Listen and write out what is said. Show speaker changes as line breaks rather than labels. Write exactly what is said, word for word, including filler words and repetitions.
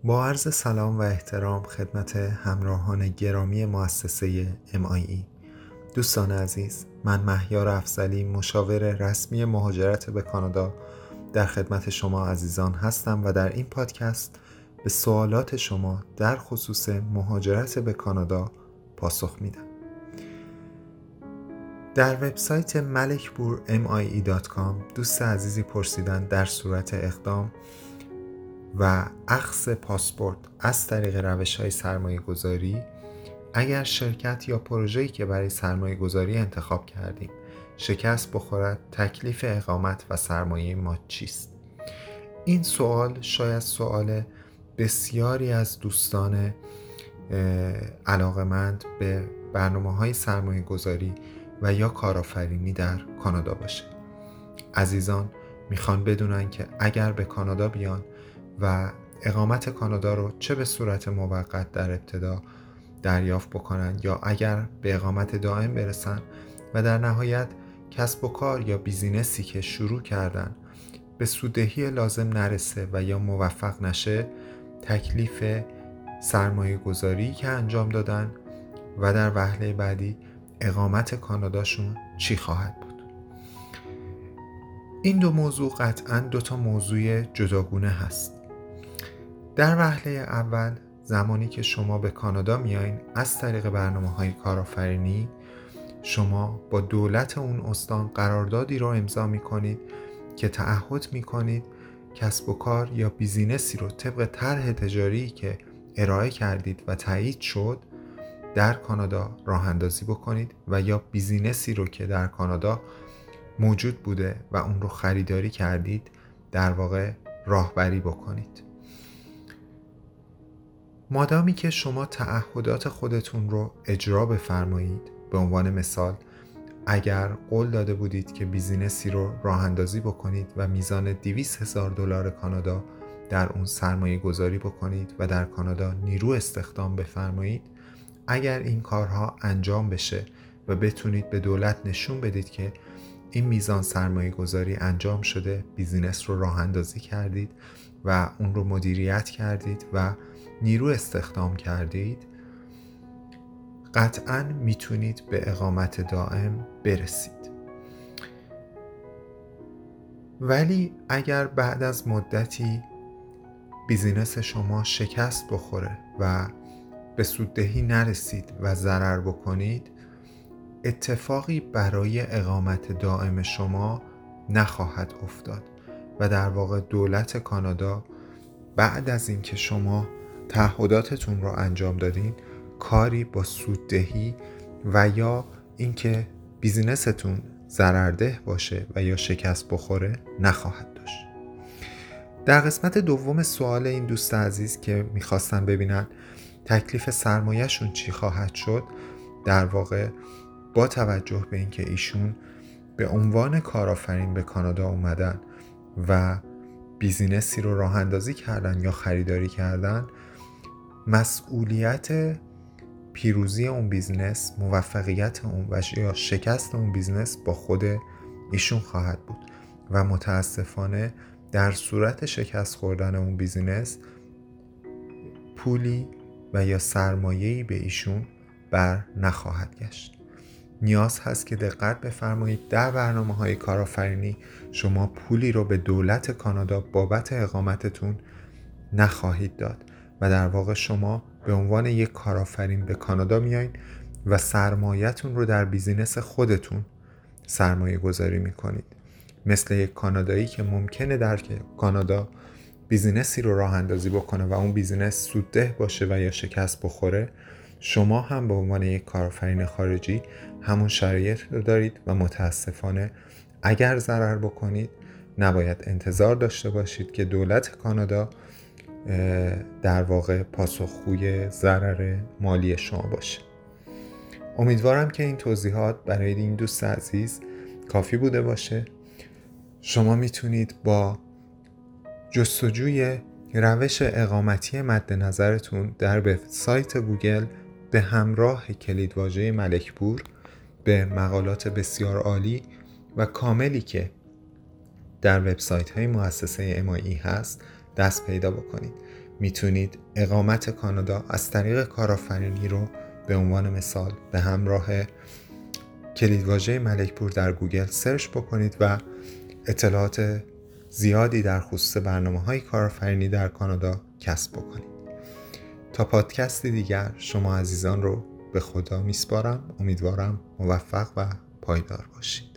با عرض سلام و احترام خدمت همراهان گرامی مؤسسه ام آی ای. دوستان عزیز، من مهیار افضلی، مشاور رسمی مهاجرت به کانادا در خدمت شما عزیزان هستم و در این پادکست به سوالات شما در خصوص مهاجرت به کانادا پاسخ میدم. در وبسایت ملکپور ام آی ای دات کام دوست عزیزی پرسیدن در صورت اقدام و اخذ پاسپورت از طریق روش‌های سرمایه‌گذاری، اگر شرکت یا پروژه‌ای که برای سرمایه‌گذاری انتخاب کردیم شکست بخورد، تکلیف اقامت و سرمایه ما چیست؟ این سوال شاید سوال بسیاری از دوستان علاقه‌مند به برنامه‌های سرمایه‌گذاری و یا کارآفرینی در کانادا باشه. عزیزان میخوان بدونن که اگر به کانادا بیان و اقامت کانادا رو چه به صورت موقت در ابتدا دریافت بکنن یا اگر به اقامت دائم برسن و در نهایت کسب و کار یا بیزینسی که شروع کردن به سوددهی لازم نرسه و یا موفق نشه، تکلیف سرمایه گذاری که انجام دادن و در وهله بعدی اقامت کاناداشون چی خواهد بود؟ این دو موضوع قطعاً دو تا موضوع جداگونه هست. در وهله اول، زمانی که شما به کانادا میایین از طریق برنامه‌های کارآفرینی، شما با دولت اون استان قراردادی رو امضا میکنید که تعهد میکنید کسب و کار یا بیزینسی رو طبق طرح تجاری که ارائه کردید و تایید شد در کانادا راه اندازی بکنید و یا بیزینسی رو که در کانادا موجود بوده و اون رو خریداری کردید در واقع راهبری بکنید. مادامی که شما تعهدات خودتون رو اجرا بفرمایید، به عنوان مثال اگر قول داده بودید که بیزینسی رو راه اندازی بکنید و میزان دویست هزار دلار کانادا در اون سرمایه گذاری بکنید و در کانادا نیرو استخدام بفرمایید، اگر این کارها انجام بشه و بتونید به دولت نشون بدید که این میزان سرمایه گذاری انجام شده، بیزینس رو راه اندازی کردید و اون رو مدیریت کردید و نیرو استخدام کردید، قطعاً میتونید به اقامت دائم برسید. ولی اگر بعد از مدتی بیزینس شما شکست بخوره و به سوددهی نرسید و ضرر بکنید، اتفاقی برای اقامت دائم شما نخواهد افتاد و در واقع دولت کانادا بعد از اینکه شما تعهداتتون رو انجام دادین کاری با سوددهی و یا اینکه بیزینستون ضررده باشه و یا شکست بخوره نخواهد داشت. در قسمت دوم سوال این دوست عزیز که میخواستن ببینن تکلیف سرمایه‌شون چی خواهد شد، در واقع با توجه به اینکه ایشون به عنوان کارآفرین به کانادا اومدن و بیزینسی رو راه اندازی کردن یا خریداری کردن، مسئولیت پیروزی اون بیزینس، موفقیت اون و یا شکست اون بیزینس با خود ایشون خواهد بود و متاسفانه در صورت شکست خوردن اون بیزینس پولی و یا سرمایه‌ای به ایشون بر نخواهد گشت. نیاز هست که دقت بفرمایید در برنامه‌های کارآفرینی شما پولی رو به دولت کانادا بابت اقامتتون نخواهید داد و در واقع شما به عنوان یک کارآفرین به کانادا میایین و سرمایه‌تون رو در بیزینس خودتون سرمایه گذاری میکنید. مثل یک کانادایی که ممکنه در کانادا بیزینسی رو راه اندازی بکنه و اون بیزینس سودده باشه و یا شکست بخوره، شما هم به عنوان یک کارآفرین خارجی همون شرایط رو دارید و متاسفانه اگر ضرر بکنید نباید انتظار داشته باشید که دولت کانادا در واقع پاسخگوی ضرر مالی شما باشه. امیدوارم که این توضیحات برای این دوست عزیز کافی بوده باشه. شما میتونید با جستجوی روش اقامتی مد نظرتون در وبسایت گوگل به همراه کلیدواژه ملکپور به مقالات بسیار عالی و کاملی که در وبسایت های مؤسسه ام آی ای هست دست پیدا بکنید. میتونید اقامت کانادا از طریق کارآفرینی رو به عنوان مثال به همراه کلیدواژه ملکپور در گوگل سرچ بکنید و اطلاعات زیادی در خصوص برنامه‌های کارآفرینی در کانادا کسب بکنید. تا پادکستی دیگر شما عزیزان رو به خدا میسپارم. امیدوارم موفق و پایدار باشید.